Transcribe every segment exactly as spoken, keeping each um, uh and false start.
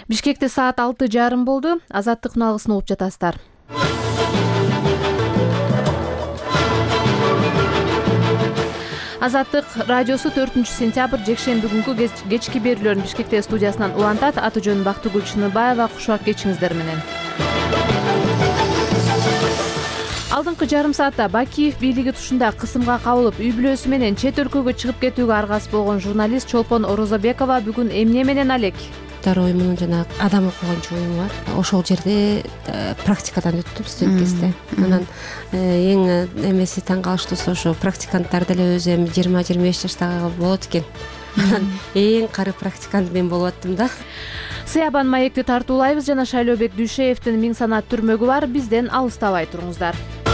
Бишкекте саат алты жарым болду. Азаттык уналгысын угуп жатасыздар. Азаттык радиосу төртүнчү сентябрь жекшемби күнгү кечки берүүлөрүн Бишкекте студиясынан улантат. Аты жөнүм Бактыгүл Чыныбаева. Кушак кечиңиздер менен. Алдыңкы жарым саатта Бакиев бийлиги тушунда кысымга кабылып, үй бүлөсү менен чет өлкөгө чыгып кетүүгө аргасыз болгон журналист Чолпон Орозобекова бүгүн эмне менен алек? Второй жанагы адам окуганчы оюм бар. Ошол жерде практикадан өттүм студент кезде. Анан эң эмеси таң калыштуусу ошо практиканттар деле өзү эми жыйырма жыйырма беш жаштагы болот экен. Анан эң кары практикант мен болуп аттым да. Сыябан маекти тартуулайбыз жана Шайлообек Дүйшеевдин миң санат түрмөгү бар. Бизден алыстабай туруңуздар.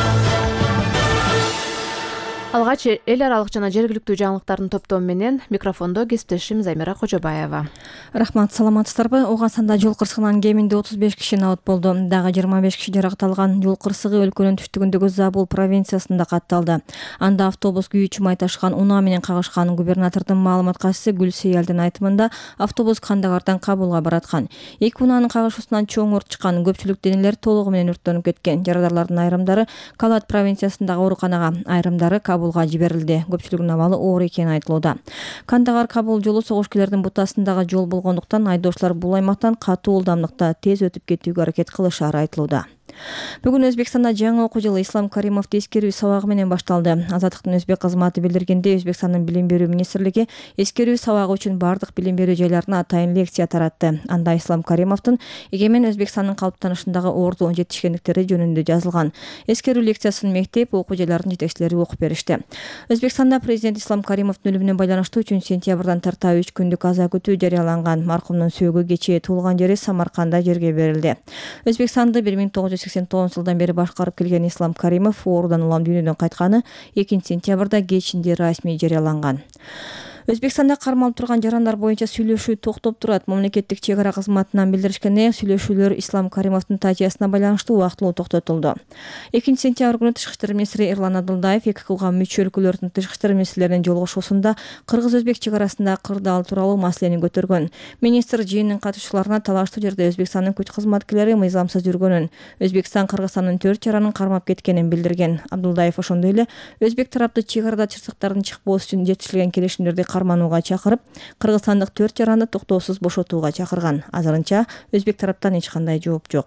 Алгач эл аралык жана жергиликтүү жаңылыктардын топтому менен микрофондо кесиптешим Замира Кожобаева. Рахмат, саламатсыздарбы? Ооған санда жол кырсыгынан кеминде отуз беш киши набыт болду. Дагы жыйырма беш киши жаракат жол кырсыгы өлкөнүн түштүгүндөгү Забул провинциясында катталды. Анда автобус күйүүчү май ташыган унаа менен кагышкан. Губернатордун маалымат катчысы Гүлсеялдын айтымында автобус Кандагардан Кабулга бараткан. Эки унаанын кагышуусунан чоң өрт чыккан. Көпчүлүк денелер толугу менен өрттөнүп кеткен. Жарадарлардын айрымдары Калат провинциясындагы ооруканага, айрымдары Кабулга жиберилди. Көпчүлүгүнүн абалы оор экени айтылууда. Кандагар Кабул жолу согушкерлердин бутасындагы жол болгондуктан айдоочулар бул аймактан катуу ылдамдыкта тез өтүп кетүүгө аракет кылышары айтылууда. Бүгүн Өзбекстанда жаңы окуу жылы Ислам Каримовду эскерүү сабагы менен башталды. Азаттыктын өзбек кызматы билдиргенде, Өзбекстандын билим берүү министрлиги эскерүү сабагы үчүн бардык билим берүү жайларына атайын лекция таратты. Анда Ислам Каримовдун эгемен Өзбекстандын калыптанышындагы орду жетишкендиктери жөнүндө жазылган. Эскерүү лекциясын мектеп, окуу жайларынын жетекчилери окуп беришти. Өзбекстанда президент Ислам Каримовдун өлүмүнө байланыштуу үчүнчү сентябрдан тарта үч күндүк аза күтүү жарыяланган. Маркумдун сөөгү кечээ туулган жери Самарканда жерге берилди. Өзбекстанды бир миң тогуз жүз сексен тогузунчу жылдан бери башкарып келген Ислам Каримов оорудан улам дүйнөдөн кайтканы экинчи сентябрда кечинде расмий жарыяланган. Өзбекстанда кармалып турган жарандар боюнча сүйлөшүү токтоп турат. Мамлекеттик чек ара кызматынан билдиришкендей, сүйлөшүүлөр Ислам Каримовдун татиясына байланыштуу убактылуу токтотулду. экинчи сентябрь күнү Тышкы иштер министри Эрлан Адылдаев эки кылга мүчө өлкөлөрдүн тышкы иштер министрлеринин жолугушуусунда кыргыз-өзбек чек арасында кырдаал тууралуу маселени көтөргөн. Министр жыйындын катышуучуларына талаштуу жерде Өзбекстандын күч кызматкерлери мыйзамсыз жүргөнүн, Өзбекстан Кыргызстандын төрт жаранын кармап кеткенин билдирген. Абдулдаев ошондой эле өзбек тарапты чек арада чырсыктардын чыкпоосу үчүн жетишилген келишимдерди карманууга чакырып, кыргызстандык төрт жараны токтоосуз бошотууга чакырган. Азырынча өзбек тараптан эч кандай жооп жок.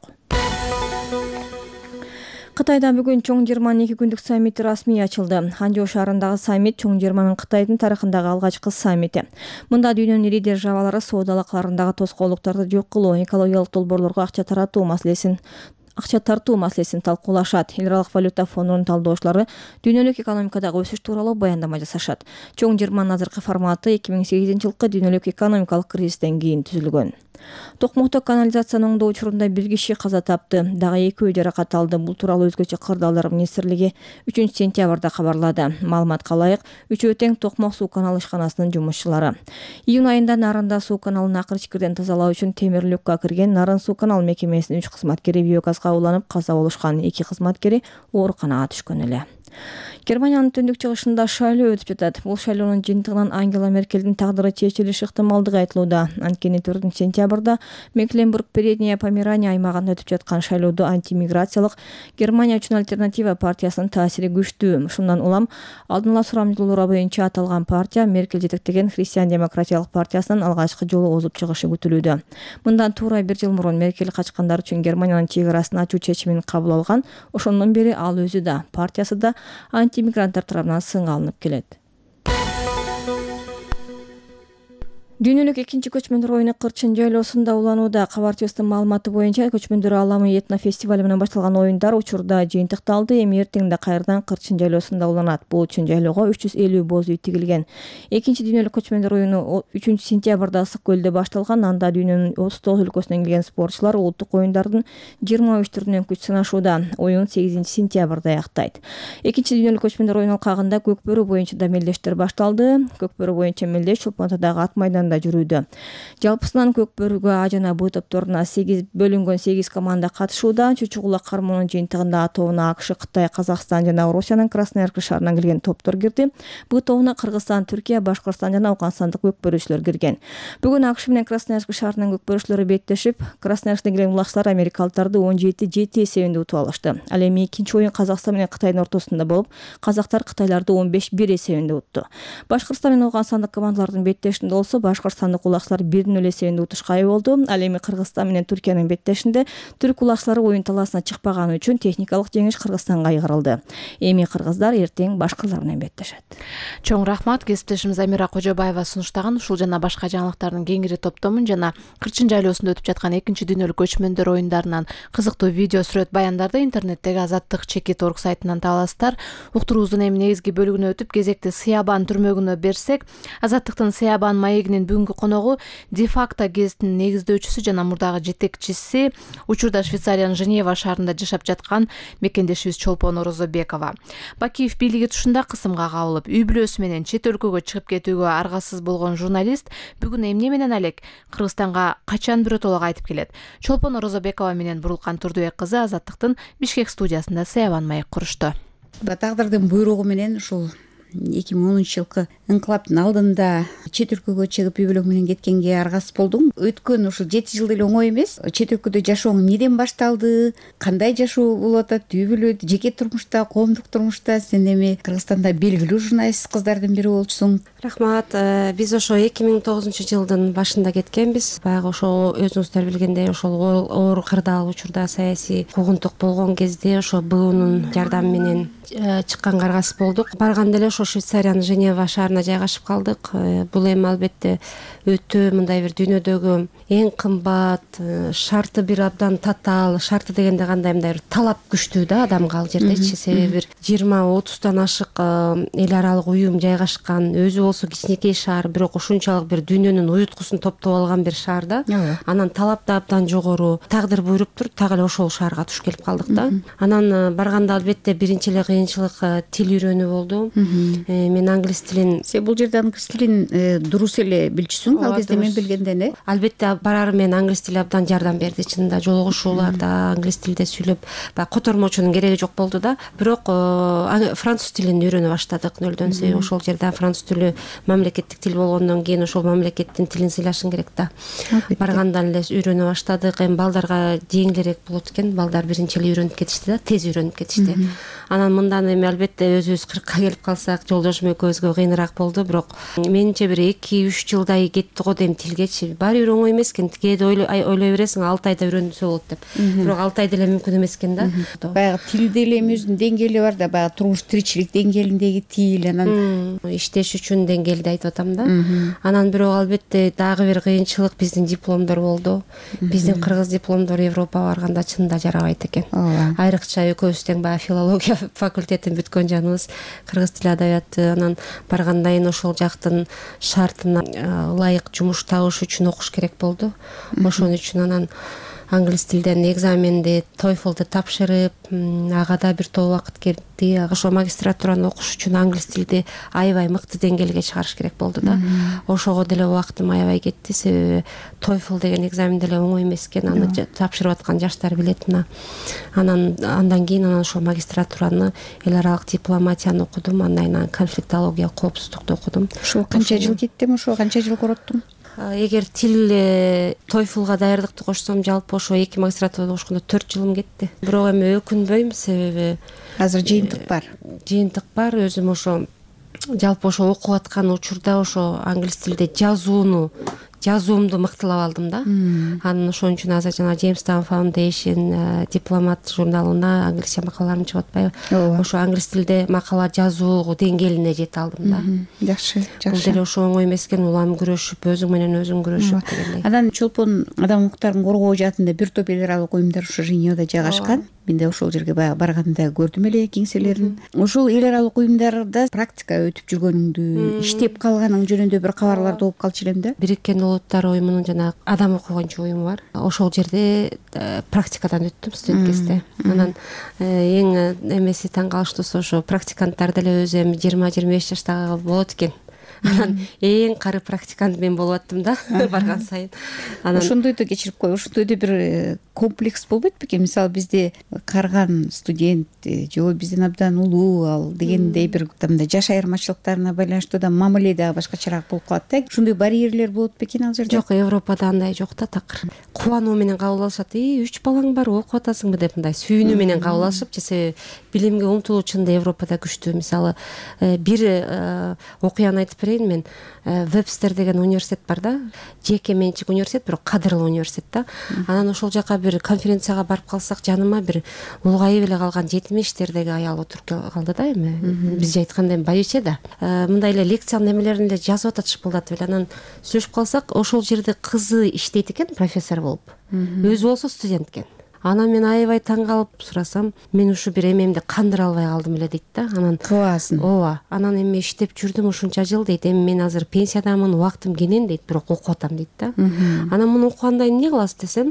Кытайда бүгүн чоң жыйырманын эки күндүк саммити расмий ачылды. Ханчжоу шаарындагы саммит чоң жыйырманын Кытайдын тарыхындагы алгачкы саммити. Мында дүйнөнүн лидер жабалары соода алакаларындагы тоскоолдуктарды жок кылуу, экологиялык долбоорлорго акча таратуу маселесин акча тартуу маселесин талкуулашат. Эл аралык валюта фондунун талдоочулары дүйнөлүк экономикадагы өсүш тууралуу баяндама жасашат. Чоң жыйырманын азыркы форматы эки миң сегизинчи жылкы дүйнөлүк экономикалык кризистен кийин түзүлгөн. Токмокто канализацияны оңдоо учурунда бир киши каза тапты, дагы экөө жаракат алды. Бул тууралуу өзгөчө кырдаалдар министрлиги үчүнчү сентябрда кабарлады. Маалыматка ылайык, үчөө тең Токмок суу каналы ишканасынын жумушчулары. Июнь айында Нарында суу каналын акыр чикирден тазалоо үчүн темир люкка кирген Нарын суу канал мекемесинин үч кызматкери биогазга уланып каза болушкан. Эки кызматкери ооруканага түшкөн эле. Германиянын түндүк чыгышында шайлоо өтүп жатат. Бул шайлоонун жыйынтыгынан Ангела Меркелдин тагдыры чечилиши ыктымалдыгы айтылууда. Анткени төртүнчү сентябрда Мекленбург Передняя Померания аймагында өтүп жаткан шайлоодо антимиграциялык Германия үчүн альтернатива партиясынын таасири күчтүү. Ушундан улам алдын ала сурамжылоолор боюнча аталган партия Меркель жетектеген Христиан демократиялык партиясынын алгачкы жолу озуп чыгышы күтүлүүдө. Мындан туура бир жыл мурун Меркель качкандар үчүн Германиянын чек арасын ачуу чечимин кабыл алган. Ошондон бери ал өзү да, партиясы да антимигранттар тарабынан сынга алынып келет. Дүйнөлүк экинчи көчмөндөр оюну Кырчын жайлоосунда уланууда. Кабартиостун маалыматы боюнча көчмөндөр ааламы этно фестивали менен башталган оюндар учурда жыйынтыкталды. Эми эртең да кайрадан Кырчын жайлоосунда уланат. Бул үчүн жайлоого үч жүз элүү боз үй тигилген. Экинчи дүйнөлүк көчмөндөр оюну үчүнчү сентябрда Ысык көлдө башталган. Анда дүйнөнүн отуз тогуз өлкөсүнөн келген спортчулар улуттук оюндардын жыйырма үч түрүнөн күч сынашууда. Оюн сегизинчи сентябрда аяктайт. Экинчи дүйнөлүк көчмөндөр оюну алкагында көк бөрү боюнча да мелдештер башталды. Көк бөрү боюнча мелдеш Чолпон Атадагы ат майдан шаарында жүрүүдө. Жалпысынан көк бөрүгө А жана Б топторуна сегиз бөлүнгөн сегиз команда катышууда. Чучугула кармоонун жыйынтыгында А тобуна АКШ, Кытай, Казакстан жана Орусиянын Красноярск шаарынан келген топтор кирди. Б тобуна Кыргызстан, Түркия, Башкортстан жана Ауганстандык көк бөрүүчүлөр кирген. Бүгүн АКШ менен Красноярск шаарынын көк бөрүүчүлөрү беттешип, Красноярсктен келген улакчылар америкалыктарды он жети жети эсебинде утуп алышты. Ал эми экинчи оюн Казакстан менен Кытайдын ортосунда болуп, казактар Кытайларды он беш бир эсебинде утту. Башкортстан менен Ауганстандык командалардын беттешинде болсо, башкортстандык улакчылар бир нөл эсебинде утушка ээ болду. Ал эми Кыргызстан менен Түркиянын беттешинде түрк улакчылары оюн талаасына чыкпаганы үчүн техникалык жеңиш Кыргызстанга айгырылды. Эми кыргыздар эртең башкалар менен беттешет. Чоң рахмат. Кесиптешimiz Амира Кожобаева сунуштаган ушул жана башка жаңылыктардын кеңири топтомун жана Кырчын жайлоосунда өтүп жаткан экинчи дүйнөлүк көчмөндөр оюндарынан кызыктуу видео, сүрөт, баяндарды интернеттеги Азаттык чекит орг сайтынан таба аласыздар. Уктуруубуздун эми негизги бөлүгүнө өтүп, кезекти Сыябан түрмөгүнө берсек, Азаттыктын Сыябан маегинин бүгүнкү коногу де-факто гезитинин негиздөөчүсү жана мурдагы жетекчиси, учурда Швейцариянын Женева шаарында жашап жаткан мекендешибиз Чолпон Орозобекова. Бакиев бийлиги тушунда кысымга кабылып, үй бүлөсү менен чет өлкөгө чыгып кетүүгө аргасыз болгон журналист бүгүн эмне менен алек Кыргызстанга качан биротоло кайтып келет? Чолпон Орозобекова менен Бурулкан Турдубек кызы Азаттыктын Бишкек студиясында Сыябан маек курушту. Тагдырдын буйругу менен ушул эки миң онунчу жылкы ыңкылаптын алдында чет өлкөгө чыгып үй бүлөң менен кеткенге аргасыз болдум. Өткөн ушул жети жыл деле оңой эмес. Чет өлкөдө жашооң эмнеден башталды, кандай жашоо болуп атат, үй бүлө, жеке турмушта, коомдук турмушта? Сен эми Кыргызстанда белгилүү журналист кыздардын бири болчусуң. Рахмат. Биз ошо эки миң тогузунчу жылдын башында кеткенбиз. Баягы ошо өзүңүздөр билгендей, ошол оор кырдаал учурда саясий куугунтук болгон кезде ошо Бунун жардамы менен чыкканга аргасыз болдук. Барганда эле ошо Швейцариянын Женева шаарына жайгашып калдык. Бул эми албетте өтө мындай бир дүйнөдөгү эң кымбат, шарты бир абдан татаал, шарты дегенде кандай мындай бир талап күчтүү да адамга ал жердечи. Себеби бир жыйырма отуздан ашык эл аралык уюм жайгашкан, өзү болсо кичинекей шаар, бирок ушунчалык бир дүйнөнүн уюткусун топтоп алган бир шаар да. Анан талап да абдан жогору. Тагдыр буйруптур, так эле ошол шаарга туш келип калдык да. Анан барганда албетте биринчи эле кыйынчылык тил үйрөнүү болду. Мен англис тилин, сен бул жерде англис тилин дурус эле билчүсүң, ал кезде мен билгенден э? Албетте барар мен англис тили абдан жардам берди. Чынында жолугушууларда англис тилде сүйлөп, баягы котормочунун кереги жок болду да. Бирок француз тилин үйрөнө баштадык нөлдөн. Себеби ошол жерде француз тили мамлекеттик тил болгондон кийин ошол мамлекеттин тилин сыйлашың керек да. Баргандан эле үйрөнө баштадык. Эми балдарга жеңилирээк болот экен. Балдар биринчи эле үйрөнүп кетишти да, тез үйрөнүп кетишти. Анан мындан эми албетте өзүбүз кыркка келип калсак, жолдошум экөөбүзгө кыйыныраак болду. Бирок менимче бир эки үч жылдай кетти го дейм тилгечи. Баары бир оңой эмес экен. Кээде ойлой бересиң, алты айда үйрөнсө болот деп. Бирок алты айда эле мүмкүн эмес экен да. Баягы тилде эле эми өзүнүн деңгээли бар да, баягы турмуш тиричилик деңгээлиндеги тил, анан иштеш үчүн деңгээлди айтып атам да. Анан бирок албетте дагы бир кыйынчылык биздин дипломдор болду. Биздин кыргыз дипломдор Европага барганда чынында жарабайт экен. Айрыкча экөөбүз тең баягы филология факультетин бүткөн жаныбыз, кыргыз тили адабияты. Анан баргандан кийин ошол жактын шартына ылайык жумуш табыш үчүн окуш керек болду. Ошон үчүн анан англис тилден экзаменди, TOEFL'ды тапшырып, ага да бир топ убакыт кетти. Ошо магистратураны окуш үчүн англис тилди аябай мыкты деңгээлге чыгарыш керек болду да. Ошого деле убактым аябай кетти. Себеби TOEFL деген экзамен деле оңой эмес экен. Аны тапшырып аткан жаштар билет мына. Анан андан кийин анан ошо магистратураны эл аралык дипломатияны окудум. Андан кийин конфликтология, коопсуздукту окудум. Ошо канча жыл кеттим, ошо канча жыл короттуң? Эгер тил TOEFLга даярдыкты кошсом, жалпы ошо эки магистратурада окушканда төрт жылым кетти. Бирок эми өкүнбөйм, себеби азыр жыйынтык бар. Жыйынтык бар. Өзүм ошо жалпы ошо окуп аткан учурда ошо англис тилде жазууну жазуумду мыктылап алдым да. Анан ошон үчүн азыр жана Jamestown Foundation дипломат журналына англисче макалаларым чыгып атпайбы? Ошо англис тилде макала жазуу деңгээлине жете алдым да. Жакшы, жакшы. Бул деле ошо оңой эмес экен, улам күрөшүп, өзүң менен өзүң күрөшүп дегендей. Анан Чолпон адам укуктарын коргоо жаатында бир топ эл аралык уюмдар ошо Женевада жайгашкан. Мен да ошол жерге баягы барганда көрдүм эле кеңселерин. Ошол эл аралык уюмдарда практика өтүп жүргөнүңдү, иштеп калганың жөнүндө бир кабарларды угуп калчу элем да. Бириккен Улуттар уюмунун жана адам укугунчу уюму бар. Ошол жерде практикадан өттүм студент кезде. Анан эң эмеси таң калыштуусу ошо практиканттар деле өзү эми жыйырма жыйырма беш жаштагы болот экен. анан эң кары практикант мен болуп аттым да барган сайын. Анан ошондойду кечирип кой, ошондойдо бир комплекс болбойт бекен? Мисалы бизде карыган студент же бизден абдан улуу ал дегендей бир мындай жаш айырмачылыктарына байланыштуу да мамиле дагы башкачараак болуп калат да. Ошондой барьерлер болот бекен ал жерде? Жок, Европада андай жок да, такыр. Кубануу менен кабыл алышат. И үч балаң бар, окуп атасыңбы деп мындай сүйүнүү менен кабыл алышып, же себеби билимге умтулуучунда Европада күчтүү. Мисалы, бир окуяны айтып берейин мен. Вебстер деген университет бар да, жеке менчик университет, бирок кадырлуу университет да. Анан ошол жака бир конференцияга барып калсак, жаныма бир улгайып эле калган жетимиштердеги аял отуруп калды да, эми бизче айтканда байбиче да. Мындай эле лекциянын немелерин эле жазып атат, шыпылдатып эле. Анан сүйлөшүп калсак, ошол жерде кызы иштейт экен, профессор болуп. Өзү болсо студент экен. Анан мен аябай таң калып сурасам, мен ушу бир эмемди кандыра албай калдым эле дейт да. Анан кыласың. Ооба. Анан эми иштеп жүрдүм ушунча жыл дейт. Эми мен азыр пенсиядамын, убактым кенен дейт, бирок окуп атам дейт да. Анан муну окуганда эмне кыласыз десем,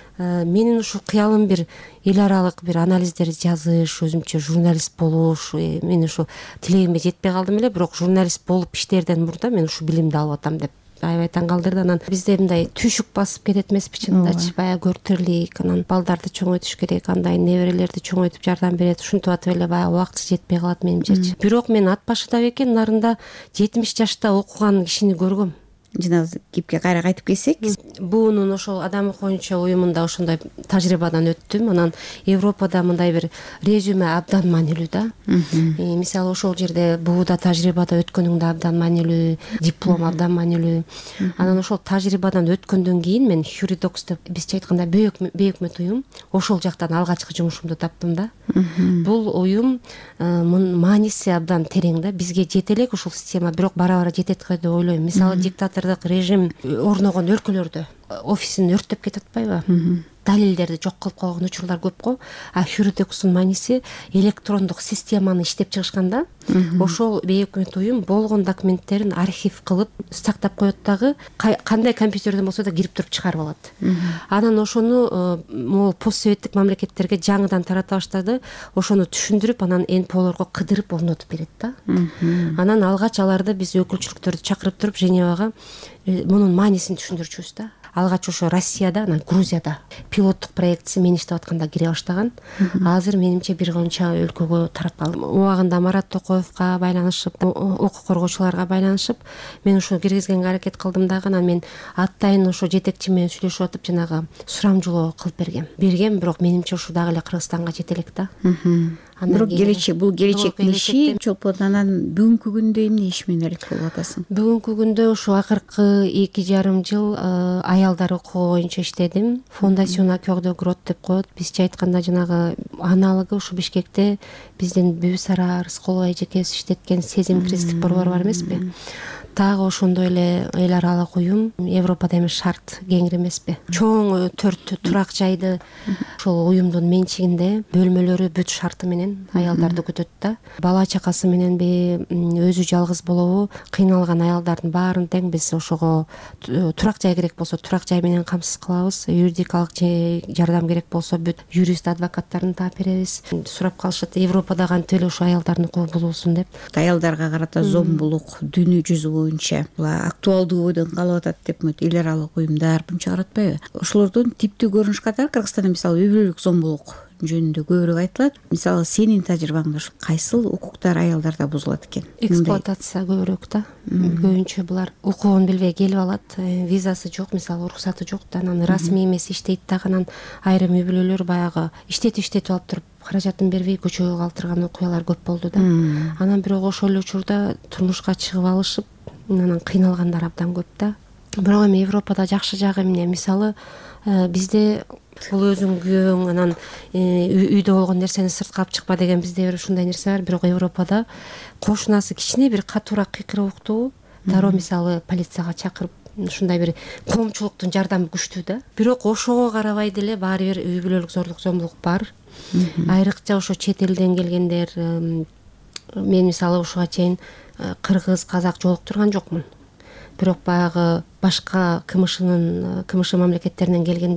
менин ушу кыялым бир эл аралык бир анализдерди жазыш, өзүмчө журналист болуш, мен ушу тилегимге жетпей калдым эле, бирок журналист болуп иштерден мурда мен ушу билимди алып атам деп аябай таң калтырды. Анан бизде мындай түйшүк басып кетет эмеспи чынындачы, баягы көртөрлүк, анан балдарды чоңойтуш керек, андай неберелерди чоңойтуп жардам берет, ушинтип атып эле баягы убакыты жетпей калат менимчечи. Бирок мен ат башыда бекен нарында жетимиш жашта окуган кишини көргөм. Жана кепке кайра кайтып келсек, буунун ошол адам коюнча уюмунда ошондой тажрыйбадан өттүм. Анан Европада мындай бир резюме абдан маанилүү да. Мисалы ошол жерде бууда тажрыйбада өткөнүң да абдан маанилүү, диплом абдан маанилүү. Анан ошол тажрыйбадан өткөндөн кийин мен Хюридокс деп бизче айтканда бейөкмөт уюм, ошол жактан алгачкы жумушумду таптым да. Бул уюм мааниси абдан терең да. Бизге жете элек ушул система, бирок бара-бара жетет го деп ойлойм. Мисалы диктатор режим орногон өлкөлөрдө офисин өрттөп кетип атпайбы? Далилдерди жок кылып койгон учурлар көп го. А Хюридокстун мааниси электрондук системаны иштеп чыгышканда, ошол бейөкмөт уюм болгон документтерин архив кылып сактап коет дагы, кандай компьютерден болсо да кирип туруп чыгарып алат. Анан ошону могул постсоветтик мамлекеттерге жаңыдан тарата баштады. Ошону түшүндүрүп, анан эн пэ олорго кыдырып орнотуп берет да. Анан алгач аларды биз өкүлчүлүктөрдү чакырып туруп Женевага мунун маанисин түшүндүрчүбүз да. Алгач ошо Россияда, анан Грузияда пилоттук проектси мен иштеп атканда кире баштаган. Азыр менимче бир канча өлкөгө тарап калды. Убагында Марат Токоевго байланышып, укук коргоочуларга байланышып, мен ушу киргизгенге аракет кылдым дагы. Анан мен атайын ошо жетекчи менен сүйлөшүп атып жанагы сурамжылоо кылып бергем. Бергем, бирок менимче ушу дагы эле Кыргызстанга жете элек да. Бирок келечек, бул келечектин иши. Чолпон, анан бүгүнкү күндө эмне иш менен элек кылып атасың? Бүгүнкү күндө ушу акыркы эки жарым жыл аялдар укугу боюнча иштедим. Фондасион Акёгдө Грот деп коет. Бизче айтканда жанагы аналыгы ушу Бишкекте биздин Бүбүсара Рыскулова эжекебиз иштеткен Сезим кредиттик борбор бар эмеспи? Тагы ошондой эле эл аралык уюм, Европада эми шарт кеңири эмеспи? Чоң төрт турак жайды ошол уюмдун менчигинде, бөлмөлөрү бүт шарты менен аялдарды күтөт да. Бала чакасы мененби, өзү жалгыз болобу, кыйналган аялдардын баарын тең биз ошого турак жай керек болсо турак жай менен камсыз кылабыз. Юридикалык жардам керек болсо бүт юрист адвокаттарын таап беребиз. Сурап калышат, Европада кантип эле ошо аялдардын укугу бузулсун деп. Аялдарга карата зомбулук дүйнө жүзү боюнча актуалдуу бойдон калып атат деп эл аралык уюмдар мынча каратпайбы? Ошолордун типтүү көрүнүш катары Кыргызстанда мисалы үй бүлөлүк зомбулук жөнүндө көбүрөөк айтылат. Мисалы сенин тажрыйбаңда кайсыл укуктар аялдарда бузулат экен? Эксплуатация көбүрөөк да. Көбүнчө булар укугун билбей келип алат, визасы жок, мисалы уруксаты жок да, анан расмий эмес иштейт дагы. Анан айрым үй бүлөлөр баягы иштетип иштетип алып туруп каражатын бербей көчөгө калтырган окуялар көп болду да. Анан бирок ошол эле учурда турмушка чыгып алышып, анан кыйналгандар абдан көп да. Бирок эми Европада жакшы жагы эмне? Мисалы бизде бул өзүң күйөөң, анан үйдө болгон нерсени сыртка алып чыкпа деген бизде бир ушундай нерсе бар. Бирок Европада кошунасы кичине бир катуураак кыйкырып уктуу, дароо мисалы полицияга чакырып, ушундай бир коомчулуктун жардамы күчтүү да. Бирок ошого карабай деле баары бир үй бүлөлүк зордук зомбулук бар. Айрыкча ошо чет элден келгендер, мен мисалы ушуга чейин кыргыз, казак жолуктурган жокмун. Бирок баягы башка КМШнын КМШ мамлекеттеринен келгендер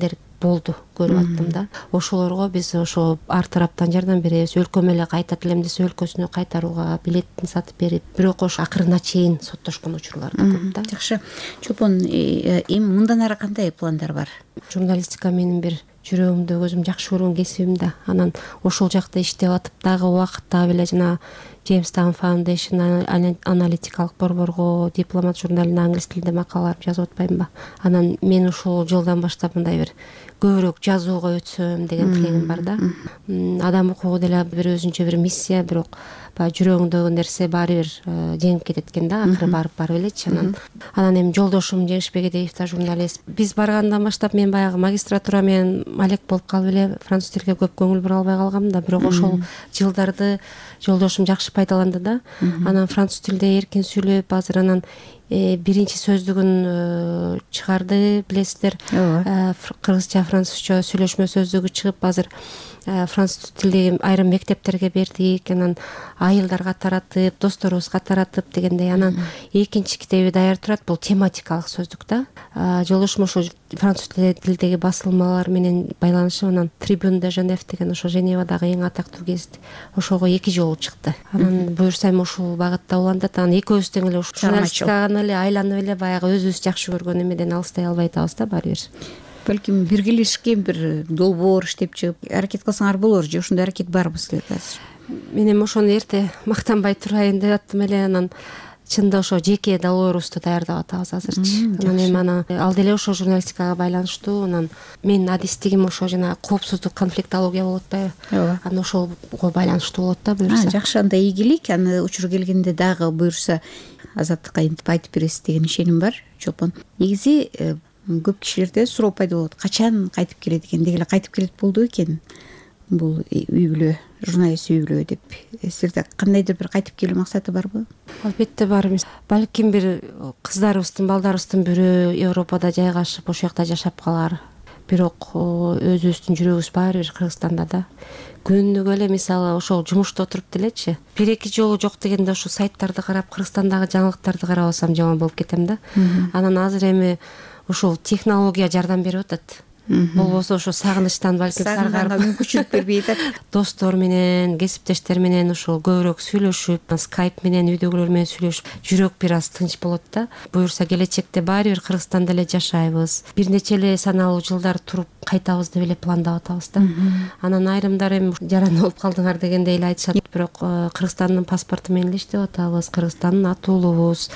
болду көрүп аттым да. Ошолорго биз ошо ар тараптан жардам беребиз. Өлкөм эле кайта тилемдесе өлкөсүнө кайтарууга билетин сатып берип, бирок ошо акырына чейин соттошкон учурлар да көп да. Жакшы. Чолпон, эми мындан ары кандай пландар бар? Журналистика менин бир жүрөгүмдө өзүм жакшы көргөн кесибим да. Анан ошол жакта иштеп атып дагы убакытта эле жана Jamestown Foundation аналитикалык борборго дипломат журналына англис тилинде макалалар жазып атпаймынбы? Анан мен ушул жылдан баштап мындай бир көбүрөөк жазууга өтсөм деген тилегим бар да. Адам укугу деле бир өзүнчө бир миссия, бирок баягы жүрөгүңдөгү нерсе баары бир жеңип кетет экен да, акыры барып барып элечи. Анан анан эми жолдошум Жеңишбек Эдеев да журналист. Биз баргандан баштап мен баягы магистратура менен малек болуп калып эле француз тилге көп көңүл бура албай калгам да, бирок ошол жылдарды жолдошум жакшы пайдаланды да. Анан француз тилде эркин сүйлөп, азыр анан биринчи сөздүгүн чыгарды, билесиздер. Кыргызча, французча сүйлөшмө сөздүгү чыгып, азыр француз тилдеги айрым мектептерге бердик. Анан айылдарга таратып, досторубузга таратып дегендей. Анан экинчи китеби даяр турат. Бул тематикалык сөздүк да. Жолдошум ошо француз тилдеги басылмалар менен байланышып, анан Tribune de Genève деген ошо Женевадагы эң атактуу гезит, ошого эки жолу чыкты. Анан буюрса эми ушул багытта улантат. Анан экөөбүз тең эле ушул журналистикага эле айланып эле баягы өзүбүз жакшы көргөн эмеден алыстай албай атабыз да баары бир. Балким биргелешкен бир долбоор иштеп чыгып аракет кылсаңар болор же ошондой аракет барбы силерде азыр? Мен эми ошону эрте мактанбай турайын деп аттым эле. Анан чынында ошо жеке долбоорубузду даярдап атабыз азырчы. Анан эми аны ал деле ошо журналистикага байланыштуу. Анан менин адистигим ошо жана коопсуздук, конфликтология болуп атпайбы? Ооба. Анан ошого байланыштуу болот да буюрса. Жакшы, анда ийгилик. Аны учур келгенде дагы буюрса азаттыкка интип айтып бересиз деген ишеним бар. Чолпон, негизи көп кишилерде суроо пайда болот. Качан кайтып келет экен? Деги эле кайтып келет болду экен. Бул үй бүлө, журналист үй бүлө деп. Силерде кандайдыр бир кайтып келүү максаты барбы? Албетте бар. Балким бир кыздарыбыздын, балдарыбыздын бирөө Европада жайгашып, ошол жакта жашап калар. Бирок өзүбүздүн жүрөгүбүз баары бир Кыргызстанда да. Күнүгө эле мисалы ошол жумушта отуруп делечи. Бир эки жолу жок дегенде ошо сайттарды карап, Кыргызстандагы жаңылыктарды карап алсам жаман болуп кетем да. Анан азыр эми ушул технология жардам берип атат. Болбосо ошо сагынычтан балким саргарып мүмкүнчүлүк бербей атат. Достор менен, кесиптештер менен ошо көбүрөөк сүйлөшүп, скайп менен, үйдөгүлөр менен сүйлөшүп, жүрөк бир аз тынч болот да. Буюрса келечекте баары бир Кыргызстанда эле жашайбыз. Бир нече эле саналуу жылдар туруп кайтабыз деп эле пландап атабыз да. Анан айрымдар эми жаран болуп калдыңар дегендей эле айтышат. Бирок Кыргызстандын паспорту менен эле иштеп атабыз. Кыргызстандын атуулубуз.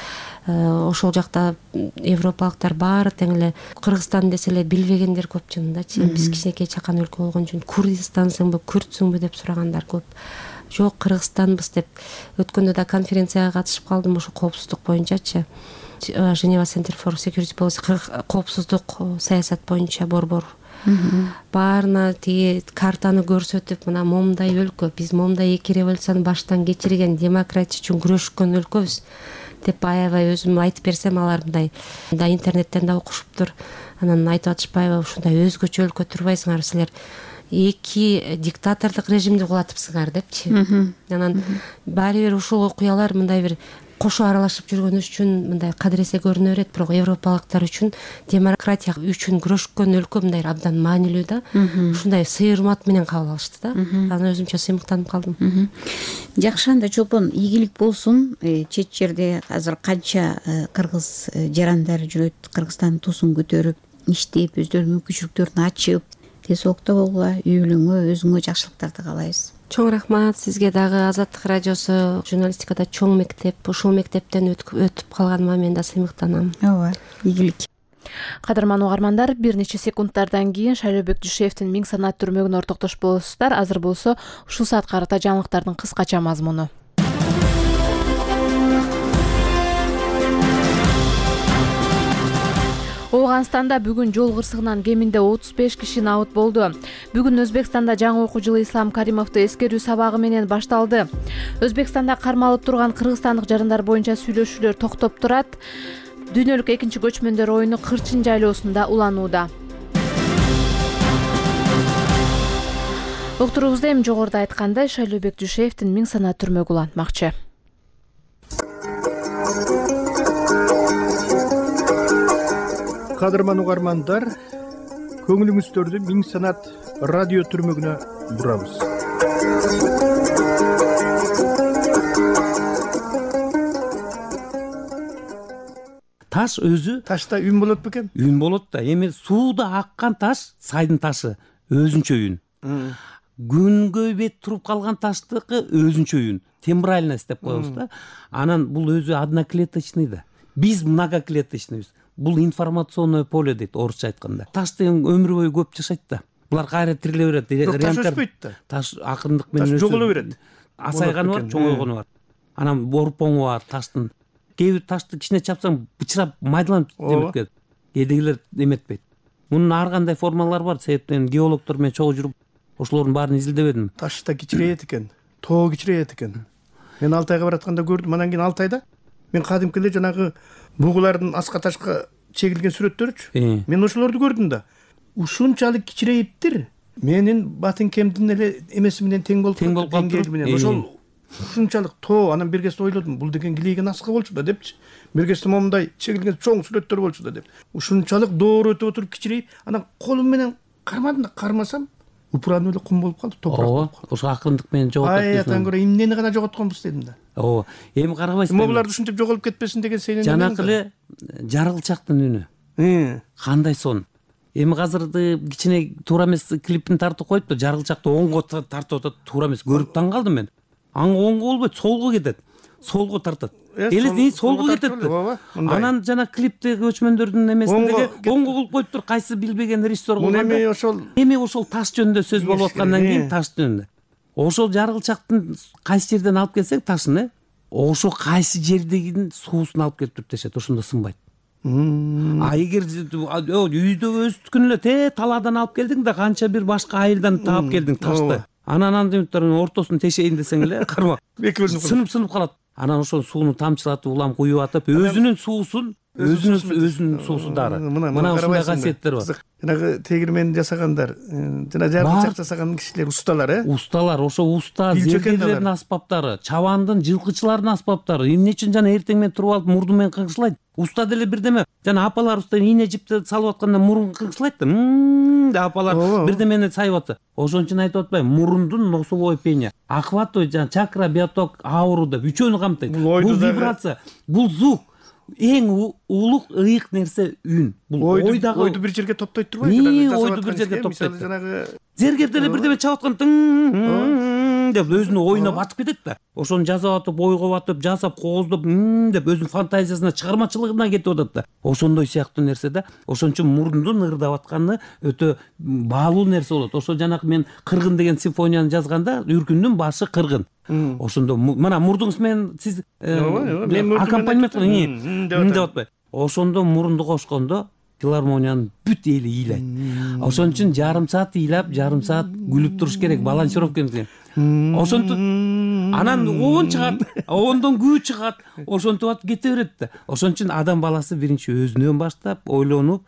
Ошол жакта европалыктар баары тең эле Кыргызстан десе эле билбегендер көп чынындачы. Биз кичинекей чакан өлкө болгон үчүн Курдистансыңбы, Күртсүңбү деп сурагандар көп. Жок, Кыргызстанбыз деп. Өткөндө да конференцияга катышып калдым ошо коопсуздук боюнчачы. Geneva Center for Security Policy, коопсуздук саясат боюнча борбор. Баарына тиги картаны көрсөтүп, мына момундай өлкө, биз момундай эки революцияны баштан кечирген, демократия үчүн күрөшкөн өлкөбүз деп аябай өзүм айтып берсем, алар мындай мындай интернеттен да окушуптур. Анан айтып атышпайбы, ушундай өзгөчө өлкө турбайсыңар силер, эки диктатордук режимди кулатыпсыңар депчи. Анан баары бир ушул окуялар мындай бир кошо аралашып жүргөнүбүз үчүн мындай кадыресе көрүнө берет, бирок европалыктар үчүн, демократия үчүн күрөшкөн өлкө мындай абдан маанилүү да. Ушундай сый урмат менен кабыл алышты да. Анан өзүмчө сыймыктанып калдым. Жакшы, анда Чолпон, ийгилик болсун. Чет жерде азыр канча кыргыз жарандар жүрөт, Кыргызстандын туусун көтөрүп, иштеп, өздөрүнүн мүмкүнчүлүктөрүн ачып, тез убакта болгула, үй бүлөңө, өзүңө жакшылыктарды каалайбыз. Чоң рахмат сизге дагы. Азаттык радиосу журналистикада чоң мектеп. Ушул мектептен өтүп калганыма мен да сыймыктанам. Ооба, ийгилик. Кадырман угармандар, бир нече секундтардан кийин Шайлообек Дүйшеевдин миң санат түрмөгүнө ортоктош болосуздар. Азыр болсо ушул саатка карата жаңылыктардын кыскача мазмуну. Ооганстанда бүгүн жол кырсыгынан кеминде отуз беш киши набыт болду. Бүгүн Өзбекстанда жаңы окуу жылы Ислам Каримовду эскерүү сабагы менен башталды. Өзбекстанда кармалып турган кыргызстандык жарандар боюнча сүйлөшүүлөр токтоп турат. Дүйнөлүк экинчи көчмөндөр оюну Кырчын жайлоосунда уланууда. Уктуруубузда эми жогоруда айткандай Шайлообек Дүйшеевдин миң санат түрмөгү улантмакчы. Кадырман угармандар, көңүлүңүздөрдү Миң Санат радио түрмөгүнө бурабыз. Таш өзү Ташта үн болот бекен? Үн болот да. Эми сууда аккан таш, сайдын ташы өзүнчө үн. Күнгө бет туруп калган таштыкы өзүнчө үн. Тембральность деп коебуз да. Анан бул өзү одноклеточный да. Биз многоклеточныйбыз. Бул информационное поле дейт орусча айтканда. Таш деген өмүр бою көп жашайт да. Булар кайра тириле берет. Таш өспөйт да. Таш акырындык менен өсөт. Жоголо берет. Асайганы бар, чоңойгону бар. Анан борпоңу бар таштын. Кээ бир ташты кичине чапсаң бычырап майдаланып эметип кетет. Кээдегилер эметпейт. Мунун ар кандай формалары бар. Себептен геологдор менен чогуу жүрүп ошолордун баарын изилдебедим. Таш да кичирейет экен. Тоо кичирейет экен. Мен Алтайга баратканда көрдүм. Анан кийин Алтайда мен кадимки эле жанагы бугулардын аска ташка чегилген сүрөттөрүчү. Мен ошолорду көрдүм да. Ушунчалык кичирейиптир. Менин батынкемдин эле эмеси менен тең болуп тең болуп калыптыр. Ошол ушунчалык тоо. Анан бир кезде ойлодум, бул деген килейген аска болчу да депчи. Бир кезде момундай чегилген чоң сүрөттөр болчу да деп. Ушунчалык доор өтүп отуруп кичирейип, анан колум менен кармадым да, кармасам упуранып эле кум болуп калды, топурак. Ооба, ошо акырындык менен жоготот. Ай, атан көрө эмнени гана жоготконбуз дедим да. Ооба. Эми карабайсызбы? Мобуларды ушинтип жоголуп кетпесин деген сенен. Жанакы эле жаргылчактын үнү. Кандай сон. Эми азырды кичине туура эмес клипин тартып коюпту, жаргылчакты оңго тартып атат, туура эмес. Көрүп таң калдым мен. Аң оңго болбойт, солго кетет. Солго тартат. Эле солго кетет. Анан жана клиптеги көчмөндөрдүн эмесиндеги оңго кылып коюптур, кайсы билбеген режиссер болгондо. Эми ошол эми ошол таш жөнүндө сөз болуп аткандан кийин таш жөнүндө. Ошол жаргылчактын кайсы жерден алып келсек ташын, ошо кайсы жердегин суусун алып келип туруп тешет, ошондо сынбайт. А эгер үйдө өстүкүн эле те талаадан алып келдиң да канча бир башка айылдан таап келдиң ташты. Анан андыктарын ортосун тешейин десең эле карма. Сынып-сынып калат. Анан ошол сууну тамчылатып, улам куюп атып, өзүнүн суусун, өзүнүн өзүнүн суусу дары. Мына ушундай касиеттер бар. Жанагы тегирмен жасагандар, жана жаргылчак жасаган кишилер усталар, э? Усталар, ошо уста зергерлердин аспаптары, чабандын, жылкычылардын аспаптары. Эмне үчүн жана эртең менен туруп алып мурду менен кыңшылайт? Уста деле бирдеме, жана апаларыбыз ийне жипти салып атканда мурун кыңшылайт да. Мм, деп апалар бирдемени сайып атты. Ошон үчүн айтып атпайбы, мурундун носовое пение, охватывает жана чакра, биоток, ауру деп үчөөнү камтыйт. Бул вибрация, бул звук. Эң улук ыйык нерсе үн. Бул ойдагы ойду бир жерге топтойт турбайбы? Ойду бир жерге топтойт. Зергер деле бирдеме чалып аткан деп өзүнүн оюна батып кетет да. Ошону жазып атып, ойго батып, жасап, кооздоп деп өзүнүн фантазиясына, чыгармачылыгына кетип атат да. Ошондой сыяктуу нерсе да. Ошон үчүн мурундун ырдап атканы өтө баалуу нерсе болот. Ошо жанакы мен Кыргын деген симфонияны жазганда Үркүндүн башы кыргын. Ошондо мына мурдуңуз менен сиз аккомпанемент деп атпайбы? Ошондо мурунду кошкондо филармониянын бүт эли ыйлайт. Ошон үчүн жарым саат ыйлап, жарым саат күлүп туруш керек, балансировка керек. Ошонтип анан оон чыгат, оондон күү чыгат, ошентип атып кете берет да. Ошон үчүн адам баласы биринчи өзүнөн баштап, ойлонуп,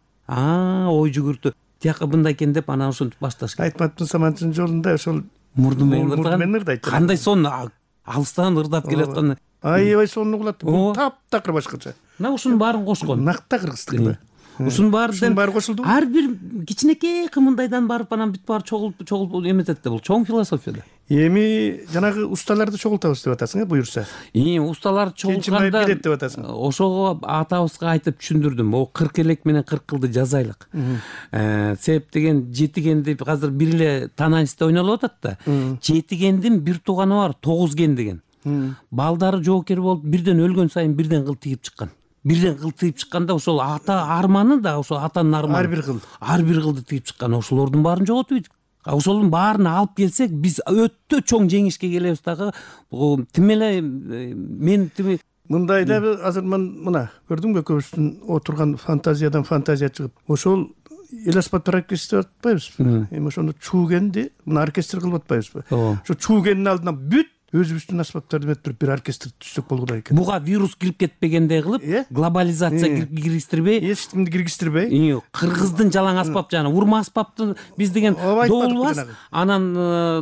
а ой жүгүртүп, тияка мындай экен деп анан ошентип башташ керек. Айтматовдун Саманчынын жолунда ошол мурду менен ырдаган. Кандай сон алыстан ырдап келаткан. Аябай сонун угулат. Таптакыр башкача. Мына ушунун баарын кошкон. Накта кыргызтык. Ушунун баары баары кошулду. Ар бир кичинекей кымындайдан барып анан бүт баары чогулуп чогулуп эметет да. Бул чоң философия да. Эми жанагы усталарды чогултабыз деп атасың, э, буюрса. И усталарды чогултканда деп атасың. Ошого атабызга айтып түшүндүрдүм. О кырк элек менен кырк кылды жазайлык. Э, себеп деген жетиген деп азыр бир эле тананчта ойнолуп атат да. Жетигендин бир тууганы бар, тогуз ген деген. Балдары жоокер болуп, бирден өлгөн сайын бирден кыл тигип чыккан. Бирден кыл тигип чыкканда ошол ата арманы да, ошол атанын арманы. Ар бир кыл. Ар бир кылды тигип чыккан. Ошолордун баарын жоготуп ошолдун баарын алып келсек, биз өтө чоң жеңишке келебиз дагы. Тим эле мен тим мындай да азыр мен мына көрдүңбү көбүсүнүн отурган фантазиядан фантазия чыгып, ошол эл аспаптар оркестри атпайбызбы? Эми ошону чуугенди мына оркестр кылып атпайбызбы? Ошо чуугендин алдына бүт өзүбүздүн аспаптарды метип бир оркестр түзсөк болгудай экен. Буга вирус кирип кетпегендей кылып, глобализация киргизтирбей, эч кимди киргизтирбей, кыргыздын жалаң аспап жана урма аспапты биз деген доолбас, анан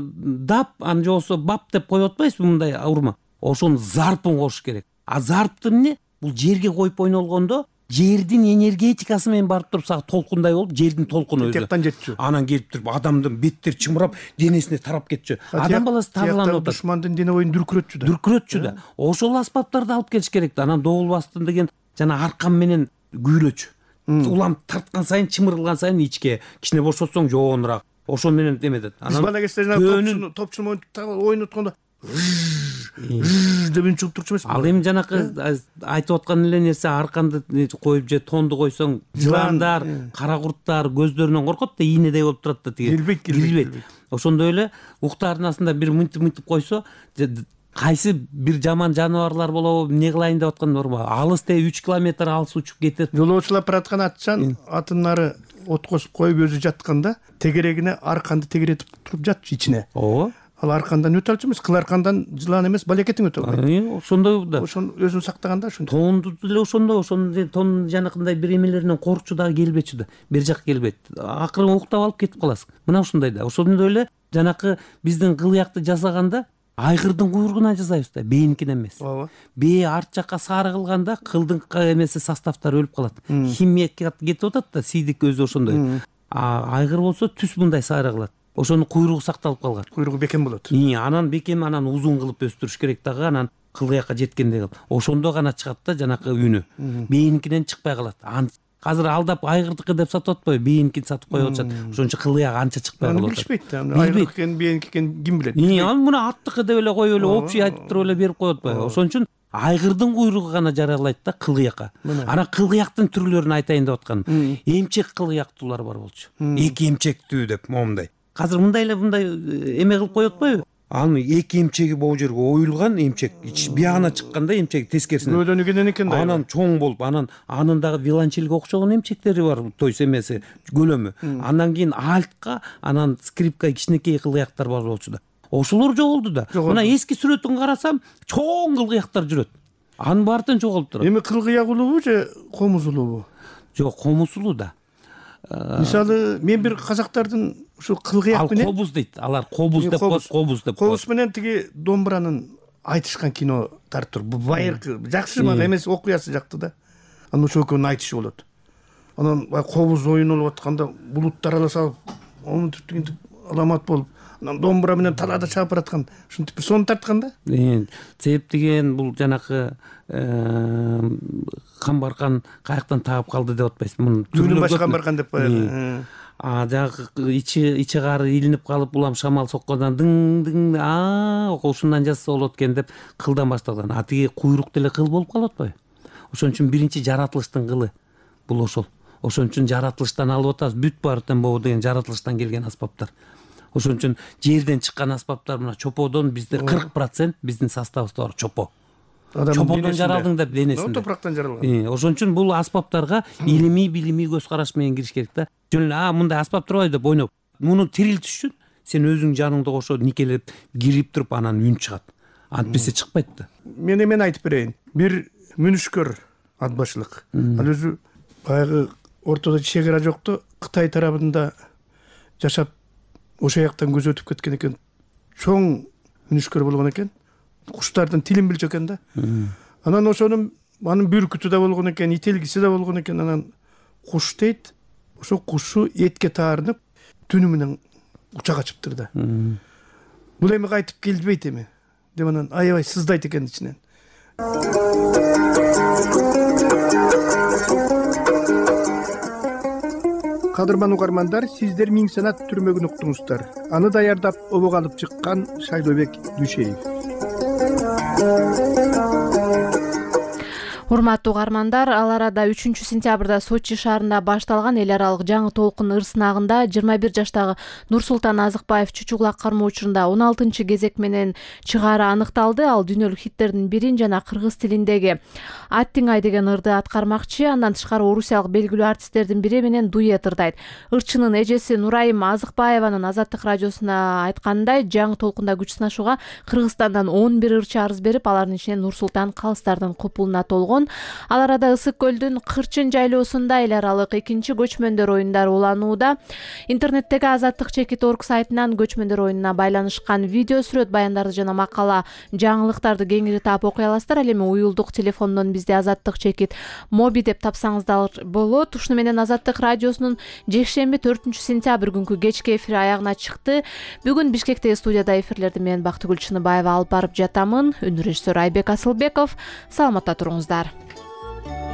дап, аны же болсо бап деп коюп атпайбызбы мындай урма. Ошонун зарпын кош керек. А зарпты эмне? Бул жерге коюп ойнолгондо жердин энергетикасы менен барып туруп сага толкундай болуп, жердин толкуну өзү тияктан жетчү, анан келип туруп адамдын беттери чымырап денесине тарап кетчү. Адам баласы тагыланып атат, душмандын дене боюн дүркүрөтчү да дүркүрөтчү да. Ошол аспаптарды алып келиш керек да. Анан добул бастын деген жана аркан менен күүлөчү, улам тарткан сайын, чымырылган сайын ичке, кичине бошотсоң жоонураак, ошол менен эметет. Биз бала кезде жанагы топчун ойноткондо деп үн чыгып турчу эмеспи? Ал эми жанакы айтып аткан эле нерсе, арканды коюп же тонду койсоң жыландар, кара курттар көздөрүнөн коркот да, ийнедей болуп турат да, тиги кирбейт кирбейт. Ошондой эле уктардын астында бир мынтип мынтип койсо, кайсы бир жаман жаныбарлар болобу, эмне кылайын деп аткан норма, алыс те үч километр алыс учуп кетет. Жолоочулар бараткан атчан атын ары от косуп коюп өзү жатканда тегерегине арканды тегеретип туруп жатчу ичине. Ооба. Ал аркандан өтө алчу эмес, кыл аркандан жылан эмес, балекетиң өтө албайт. Ошондой да. Ошону өзүн сактаганда ошондой. Тоонду деле ошондой, ошону тон жанакындай бир эмелеринен коркчу дагы келбечү да. Бир жак келбейт. Акырын уктап алып кетип каласың. Мына ошондой да. Ошондой эле жанакы биздин кылыякты жасаганда айгырдын куйругуна жасайбыз да, бээникинен эмес. Ооба. Бээ арт жакка сары кылганда кылдын эмеси составтары өлүп калат. Химия кетип атат да, сийдик өзү ошондой. А айгыр болсо түз мындай сары кылат. Ошонун куйругу сакталып калган. Куйругу бекем болот. И анан бекем, анан узун кылып өстүрүш керек дагы, анан кылыякка жеткендей кылып. Ошондо гана чыгат да жанакы үнү. Бээникинен чыкпай калат. Азыр алдап айгырдыкы деп сатып атпайбы, бээникин сатып коюп атышат. Ошон үчүн кылыяк анча чыкпай калат. Билишпейт да. Айгырдык экен, бээники экен ким билет? И ал муну аттыкы деп эле коюп эле общий айтып туруп эле берип коюп атпайбы. Ошон үчүн айгырдын куйругу гана жаралайт да кылыякка. Анан кылыяктын түрлөрүн айтайын деп атканым. Эмчек кылыяктуулар бар болчу. Эки эмчектүү деп момундай. Азыр мындай эле мындай эме кылып коюп атпайбы? Анын эки эмчеги могу жерге оюлган эмчек, биягына чыкканда эмчеги тескерисине. Көлөнүгүнөн экен да. Анан чоң болуп, анан анын дагы виолончельге окшогон эмчектери бар, той эмеси, көлөмү. Андан кийин альтка, анан скрипка, кичинекей кылыяктар бар болчу да. Ошолор жоголду да. Мына эски сүрөтүн карасам, чоң кылыяктар жүрөт. Анын баардыгы жоголуп турат. Эми кылгыяк улуубу же комуз улуубу? Жок, комуз улуу да. Мисалы, мен бир казактардын ушу кылгыяк менен, ал кобуз дейт, алар кобуз деп коет, кобуз деп коет. Кобуз менен тиги домбуранын айтышкан кино тартып тур. Бу байыркы жакшы мага эмес, окуясы жакты да. Анан ошол экөөнүн айтышы болот. Анан кобуз оюнолуп атканда булуттар аралашып, онун түптүгүнтүп аламат болуп, анан домбура менен талаада чаап бараткан, ушинтип бир сонун тарткан да. Цеп деген бул жанакы камбаркан каяктан таап калды деп атпайсызбы? Мунун түбүнөн баш камбаркан деп коет. А жагы ичи ичи кары илинип калып, улам шамал соккондан дың дың, а ошондон жазса болот экен деп кылдан башталган. А тиги куйрук деле кыл болуп калып атпайбы? Ошон үчүн биринчи жаратылыштын кылы бул ошол. Ошон үчүн жаратылыштан алып атабыз, бүт баардыгын боо деген жаратылыштан келген аспаптар. Ошон үчүн жерден чыккан аспаптар, мына чоподон бизде кырк процент биздин составыбызда бар чопо. Чоподон жаралдың деп денесинде. Топурактан жаралган. Ошон үчүн бул аспаптарга илимий, билимий көз караш менен кириш керек да. Жөн эле а мындай аспап турбайбы деп ойноп, муну тирилтиш үчүн сен өзүң жаныңды кошо никелеп, кирип туруп анан үн чыгат. Антпесе чыкпайт да. Мен эмен айтып берейин. Бир мүнүшкөр ат башылык. Ал өзү баягы ортодо чек ара жокту Кытай тарабында жашап, ошол жактан көз өтүп кеткен экен. Чоң мүнүшкөр болгон экен. Куштардын тилин билчү экен да. Анан ошонун анын бүркүтү да болгон экен, ителгиси да болгон экен. Анан куш дейт, ошо кушу этке таарынып, түнү менен учак ачыптыр да. Бул эми кайтып келбейт эми деп анан аябай сыздайт экен ичинен. Кадырман угармандар, сиздер Миң санат түрмөгүн уктуңуздар. Аны даярдап, обого алып чыккан Шайлообек Дүйшеев. Урматтуу угармандар, ал арада үчүнчү сентябрда Сочи шаарында башталган эл аралык жаңы толкун ыр сынагында жыйырма бир жаштагы Нурсултан Азыкбаев чучугулак кармоо учурунда он алтынчы кезек менен чыгаары аныкталды. Ал дүйнөлүк хиттердин бирин жана кыргыз тилиндеги Аттиң ай деген ырды аткармакчы. Андан тышкары орусиялык белгилүү артисттердин бири менен дуэт ырдайт. Ырчынын эжеси Нурайым Азыкбаеванын Азаттык радиосуна айтканындай, жаңы толкунда күч сынашууга Кыргызстандан он бир ырчы арыз берип, алардын ичинен Нурсултан калыстардын купулуна толгон. болгон. Ал арада Ысык көлдүн Кырчын жайлоосунда эл аралык экинчи көчмөндөр оюндары уланууда. Интернеттеги Азаттык чекит точка орг сайтынан көчмөндөр оюнуна байланышкан видео, сүрөт, баяндарды жана макала, жаңылыктарды кеңири таап окуй аласыздар. Ал эми уюлдук телефондон бизде Азаттык чекит моби деп тапсаңыздар болот. Ушуну менен Азаттык радиосунун жекшемби төртүнчү сентябрь күнкү кечки эфири аягына чыкты. Бүгүн Бишкектеги студияда эфирлерди мен Бактыгүл Чыныбаева алып барып жатамын. Үнү режиссер Айбек Асылбеков. Саламатта туруңуздар.